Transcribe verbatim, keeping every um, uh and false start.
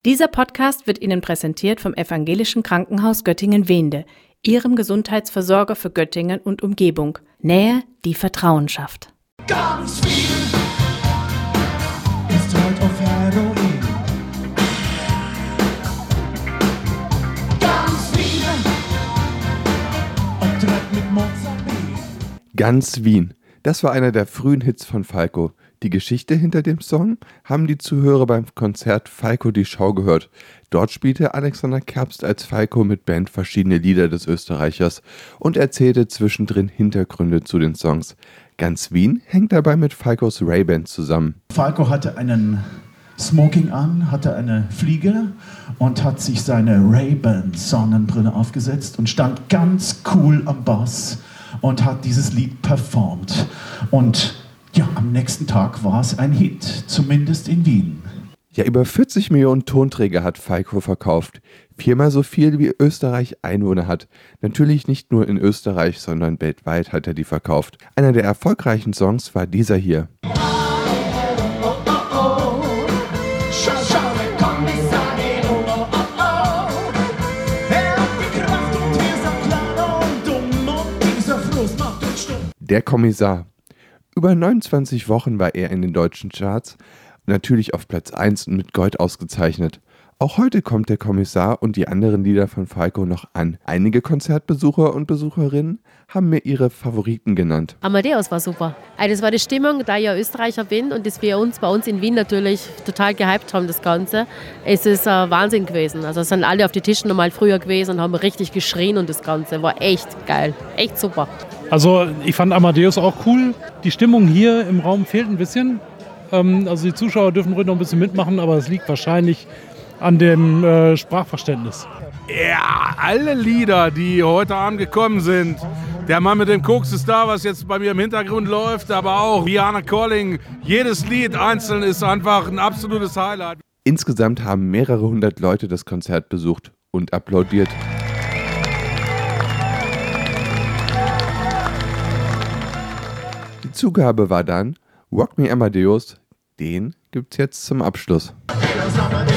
Dieser Podcast wird Ihnen präsentiert vom Evangelischen Krankenhaus Göttingen-Wehnde, Ihrem Gesundheitsversorger für Göttingen und Umgebung. Nähe, die Vertrauen schafft. Ganz viel ist heute auf Heroin. Ganz viel und Dreck mit Mozambique. Ganz Wien. Das war einer der frühen Hits von Falco. Die Geschichte hinter dem Song haben die Zuhörer beim Konzert Falco die Schau gehört. Dort spielte Alexander Kerbst als Falco mit Band verschiedene Lieder des Österreichers und erzählte zwischendrin Hintergründe zu den Songs. Ganz Wien hängt dabei mit Falcos Ray-Ban zusammen. Falco hatte einen Smoking an, hatte eine Fliege und hat sich seine Ray-Ban Sonnenbrille aufgesetzt und stand ganz cool am Bass und hat dieses Lied performt. Und ja, am nächsten Tag war es ein Hit, zumindest in Wien. Ja, über vierzig Millionen Tonträger hat Falco verkauft. Viermal so viel wie Österreich Einwohner hat. Natürlich nicht nur in Österreich, sondern weltweit hat er die verkauft. Einer der erfolgreichen Songs war dieser hier. Der Kommissar. Über neunundzwanzig Wochen war er in den deutschen Charts, natürlich auf Platz eins und mit Gold ausgezeichnet. Auch heute kommt der Kommissar und die anderen Lieder von Falco noch an. Einige Konzertbesucher und Besucherinnen haben mir ihre Favoriten genannt. Amadeus war super. Also das war die Stimmung, da ich ja Österreicher bin und das wir uns bei uns in Wien natürlich total gehypt haben, das Ganze. Es ist äh, Wahnsinn gewesen. Also es sind alle auf die Tischen nochmal früher gewesen und haben richtig geschrien und das Ganze war echt geil. Echt super. Also ich fand Amadeus auch cool. Die Stimmung hier im Raum fehlt ein bisschen. Ähm, also die Zuschauer dürfen ruhig noch ein bisschen mitmachen, aber es liegt wahrscheinlich an dem äh, Sprachverständnis. Ja, alle Lieder, die heute Abend gekommen sind. Der Mann mit dem Koks ist da, was jetzt bei mir im Hintergrund läuft, aber auch Rihanna Calling. Jedes Lied einzeln ist einfach ein absolutes Highlight. Insgesamt haben mehrere hundert Leute das Konzert besucht und applaudiert. Die Zugabe war dann Rock Me Amadeus. Den gibt's jetzt zum Abschluss. Amadeus, Amadeus.